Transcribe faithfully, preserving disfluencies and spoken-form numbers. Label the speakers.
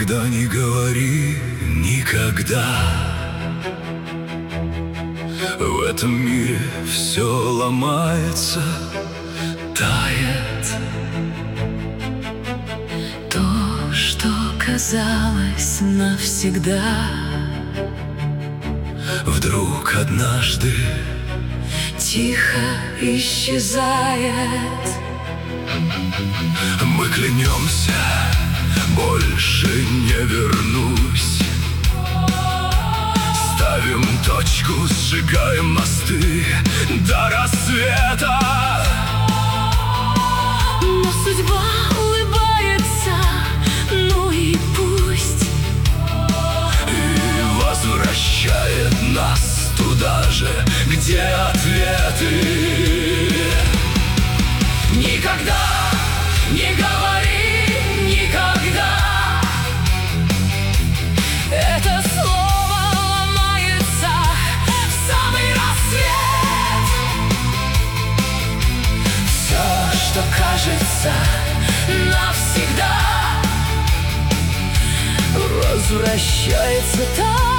Speaker 1: Никогда не говори никогда. В этом мире все ломается, тает.
Speaker 2: То, что казалось навсегда,
Speaker 1: вдруг однажды
Speaker 2: тихо исчезает.
Speaker 1: Мы клянемся, больше не вернусь. Ставим точку, сжигаем мосты до рассвета.
Speaker 2: Но судьба улыбается, ну и пусть,
Speaker 1: и возвращает нас туда же, где ответы.
Speaker 2: Никогда не говори никогда. Это слово ломается в самый рассвет. Все, что кажется навсегда, возвращается так.